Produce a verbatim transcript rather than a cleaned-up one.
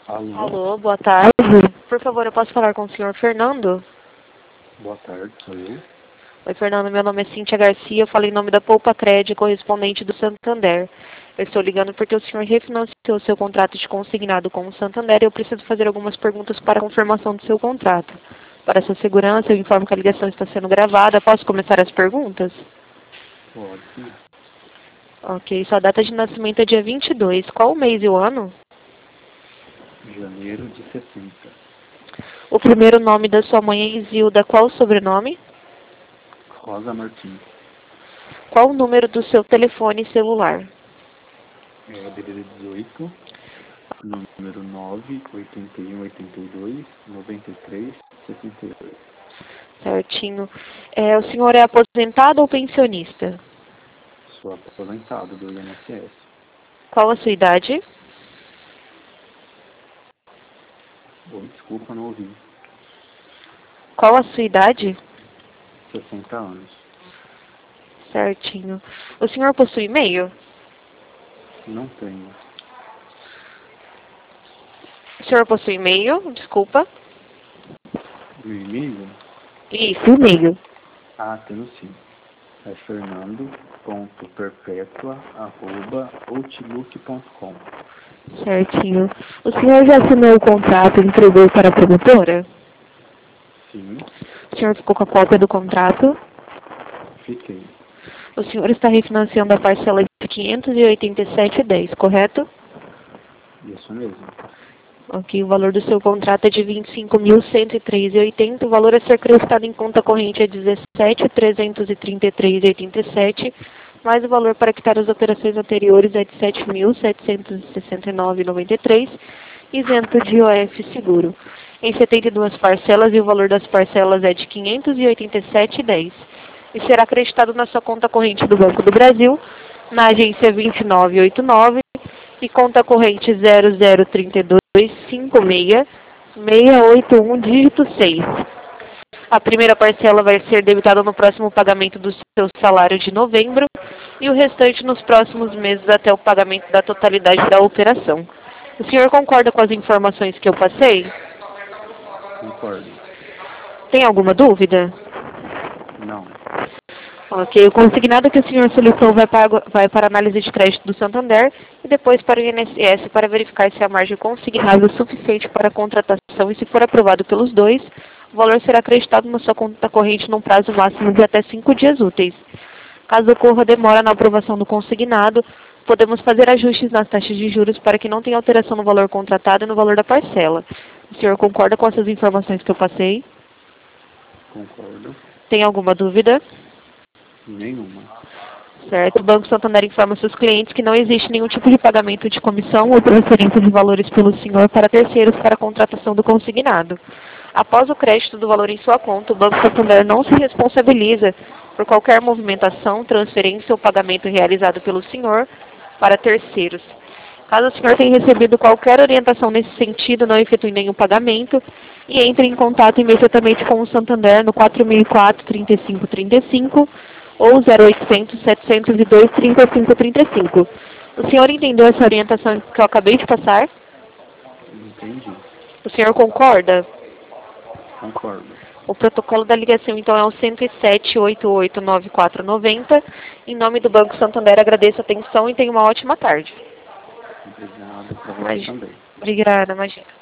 Alô? Alô, boa tarde. Por favor, eu posso falar com o senhor Fernando? Boa tarde, sou eu. Oi, Fernando, meu nome é Cíntia Garcia, eu falo em nome da Poupa Crédito, correspondente do Santander. Eu estou ligando porque o senhor refinanciou seu contrato de consignado com o Santander e eu preciso fazer algumas perguntas para a confirmação do seu contrato. Para sua segurança, eu informo que a ligação está sendo gravada. Posso começar as perguntas? Pode sim. Ok, sua data de nascimento é dia vinte e dois. Qual o mês e o ano? Janeiro de sessenta. O primeiro nome da sua mãe é Isilda. Qual o sobrenome? Rosa Martins. Qual o número do seu telefone celular? É D D D dezoito, número nove oito um oito dois nove três seis oito. Certinho. É, o senhor é aposentado ou pensionista? Sou aposentado do I N S S. Qual a sua idade? Oh, desculpa, não ouvi. Qual a sua idade? sessenta anos. Certinho. O senhor possui e-mail? Não tenho. O senhor possui e-mail? Desculpa. Meu e-mail? Isso, e-mail. Ah, tenho sim. É fernando.perpetua arroba outlook ponto com. Certinho. O senhor já assinou o contrato e entregou para a promotora? Sim, O senhor ficou com a cópia do contrato? fiquei. O senhor está refinanciando a parcela de quinhentos e oitenta e sete reais e dez centavos, correto? Isso mesmo. Ok, o valor do seu contrato é de vinte e cinco mil cento e três reais e oitenta centavos. O valor a ser acrescentado em conta corrente é dezessete mil trezentos e trinta e três reais e oitenta e sete centavos, mais o valor para quitar as operações anteriores é de sete mil setecentos e sessenta e nove reais e noventa e três centavos, isento de I O F seguro. Em setenta e duas parcelas, e o valor das parcelas é de quinhentos e oitenta e sete reais e dez centavos. E será acreditado na sua conta corrente do Banco do Brasil, na agência vinte e nove oitenta e nove, e conta corrente zero zero três dois cinco seis seis oito um dígito seis. A primeira parcela vai ser debitada no próximo pagamento do seu salário de novembro e o restante nos próximos meses até o pagamento da totalidade da operação. O senhor concorda com as informações que eu passei? Concordo. Tem alguma dúvida? Não. Ok, o consignado que o senhor solicitou vai para, vai para a análise de crédito do Santander e depois para o I N S S para verificar se a margem consignada é suficiente para a contratação e se for aprovado pelos dois, o valor será acreditado na sua conta corrente num prazo máximo de até cinco dias úteis. Caso ocorra demora na aprovação do consignado, podemos fazer ajustes nas taxas de juros para que não tenha alteração no valor contratado e no valor da parcela. O senhor concorda com essas informações que eu passei? Concordo. Tem alguma dúvida? Nenhuma. Certo. O Banco Santander informa seus clientes que não existe nenhum tipo de pagamento de comissão ou transferência de valores pelo senhor para terceiros para a contratação do consignado. Após o crédito do valor em sua conta, o Banco Santander não se responsabiliza por qualquer movimentação, transferência ou pagamento realizado pelo senhor para terceiros. Caso o senhor tenha recebido qualquer orientação nesse sentido, não efetue nenhum pagamento e entre em contato imediatamente com o Santander no quatro mil e quatro, trinta e cinco trinta e cinco ou zero oitocentos, setecentos e dois, trinta e cinco trinta e cinco. O senhor entendeu essa orientação que eu acabei de passar? Entendi. O senhor concorda? Concordo. O protocolo da ligação, então, é o cento e sete, oito oito nove quatro nove zero. Em nome do Banco Santander, agradeço a atenção e tenha uma ótima tarde. Obrigado para você Imagina. também. Obrigada, imagina.